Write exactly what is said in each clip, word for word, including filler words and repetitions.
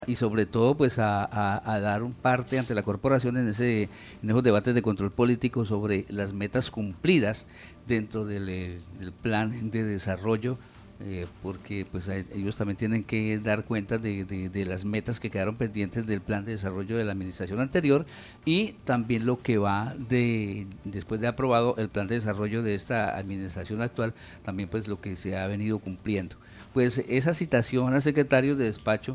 y sobre todo pues a, a, a dar un parte ante la corporación en ese en esos debates de control político sobre las metas cumplidas dentro del, eh, del plan de desarrollo, eh, porque pues a- ellos también tienen que dar cuenta de, de, de las metas que quedaron pendientes del plan de desarrollo de la administración anterior y también lo que va de después de aprobado el plan de desarrollo de esta administración actual, también pues lo que se ha venido cumpliendo. Pues esa citación al secretario de despacho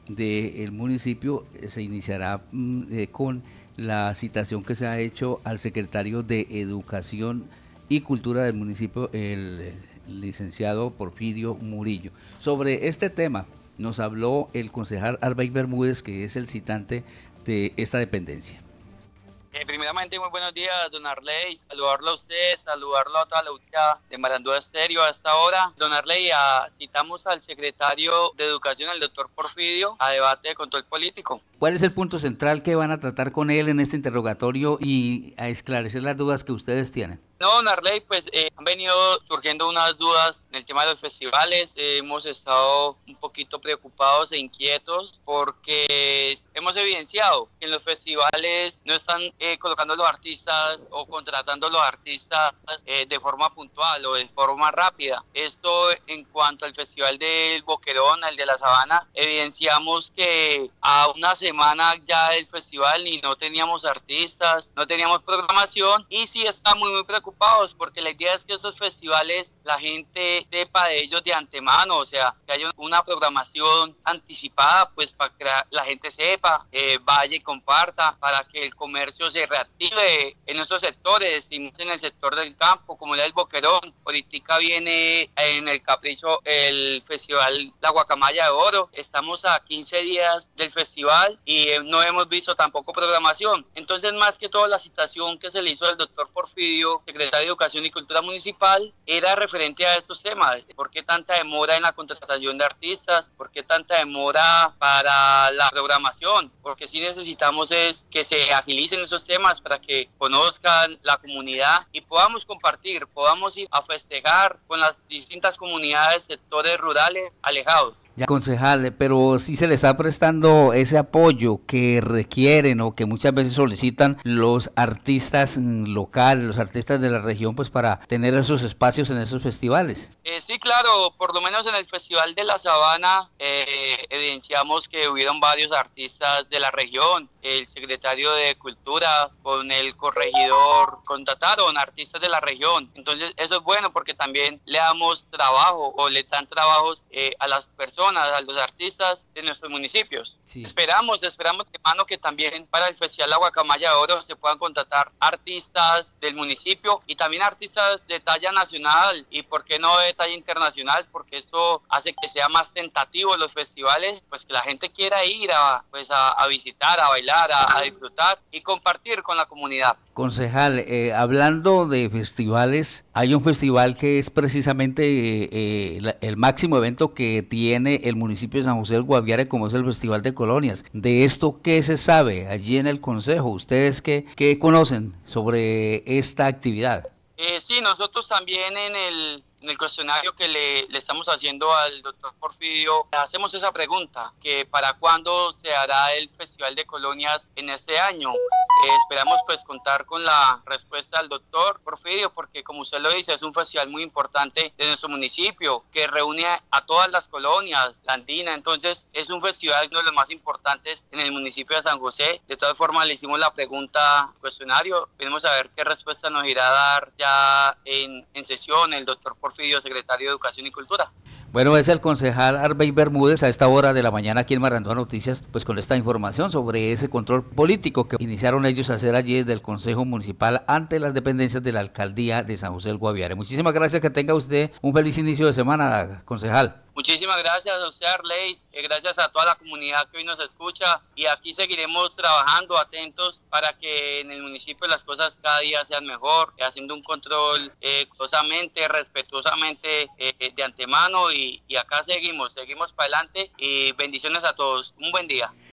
del municipio eh, se iniciará mm, eh, con la citación que se ha hecho al secretario de Educación y Cultura del municipio, el, eh, licenciado Porfirio Murillo. Sobre este tema nos habló el concejal Arbey Bermúdez, que es el citante de esta dependencia. Eh, primeramente, muy buenos días, don Arley. Saludarlo a usted, saludarlo a toda la audiencia de Marandúa Estéreo a esta hora. Don Arley, a, citamos al secretario de Educación, el doctor Porfirio, a debate de control político. ¿Cuál es el punto central que van a tratar con él en este interrogatorio y a esclarecer las dudas que ustedes tienen? No, don Arley, pues eh, han venido surgiendo unas dudas en el tema de los festivales. Eh, hemos estado un poquito preocupados e inquietos porque hemos evidenciado que en los festivales no están eh, colocando los artistas o contratando los artistas eh, de forma puntual o de forma rápida. Esto en cuanto al festival del Boquerón, el de la Sabana, evidenciamos que a una semana ya del festival y no teníamos artistas, no teníamos programación y sí estamos muy, muy preocupados porque la idea es que esos festivales la gente sepa de ellos de antemano, o sea, que haya una programación anticipada, pues para que la gente sepa, eh, vaya y comparta, para que el comercio se reactive en esos sectores, y más en el sector del campo, como el Boquerón. Ahorita viene en el Capricho el festival La Guacamaya de Oro, estamos a quince días del festival y eh, no hemos visto tampoco programación. Entonces, más que todo, la citación que se le hizo al doctor Porfirio, secretario de Educación y Cultura Municipal, era referente a estos temas. ¿Por qué tanta demora en la contratación de artistas? ¿Por qué tanta demora para la programación? Porque sí necesitamos es que se agilicen esos temas para que conozcan la comunidad y podamos compartir, podamos ir a festejar con las distintas comunidades, sectores rurales alejados. Ya, concejal, pero sí se le está prestando ese apoyo que requieren o que muchas veces solicitan los artistas mm, locales, los artistas de la región, pues para tener esos espacios en esos festivales. Eh, sí, claro, por lo menos en el Festival de la Sabana eh, evidenciamos que hubieron varios artistas de la región. El secretario de Cultura con el corregidor contrataron artistas de la región. Entonces eso es bueno porque también le damos trabajo o le dan trabajos eh, a las personas, a los artistas de nuestros municipios. Sí. Esperamos, esperamos hermano que también para el Festival La Guacamaya de Oro se puedan contratar artistas del municipio y también artistas de talla nacional y por qué no de talla internacional, porque eso hace que sea más tentativo los festivales, pues que la gente quiera ir a, pues a, a visitar, a bailar, a, a disfrutar y compartir con la comunidad. Concejal, eh, hablando de festivales, hay un festival que es precisamente eh, eh, la, el máximo evento que tiene el municipio de San José del Guaviare, como es el Festival de Colonias. ¿De esto qué se sabe allí en el Consejo? ¿Ustedes qué, qué conocen sobre esta actividad? Eh, sí, nosotros también en el, en el cuestionario que le, le estamos haciendo al doctor Porfirio, le hacemos esa pregunta, que para cuándo se hará el Festival de Colonias en este año. Eh, esperamos pues contar con la respuesta del doctor Porfirio, porque como usted lo dice, es un festival muy importante de nuestro municipio, que reúne a todas las colonias, la andina, entonces es un festival uno de los más importantes en el municipio de San José. De todas formas le hicimos la pregunta cuestionario, queremos saber qué respuesta nos irá a dar ya en, en sesión el doctor Porfirio, secretario de Educación y Cultura. Bueno, es el concejal Arbey Bermúdez a esta hora de la mañana aquí en Marandúa Noticias, pues con esta información sobre ese control político que iniciaron ellos a hacer allí desde el Consejo Municipal ante las dependencias de la Alcaldía de San José del Guaviare. Muchísimas gracias, que tenga usted un feliz inicio de semana, concejal. Muchísimas gracias a usted, Arley, eh, gracias a toda la comunidad que hoy nos escucha y aquí seguiremos trabajando atentos para que en el municipio las cosas cada día sean mejor, eh, haciendo un control eh, cosamente, respetuosamente eh, de antemano y, y acá seguimos, seguimos para adelante y bendiciones a todos. Un buen día.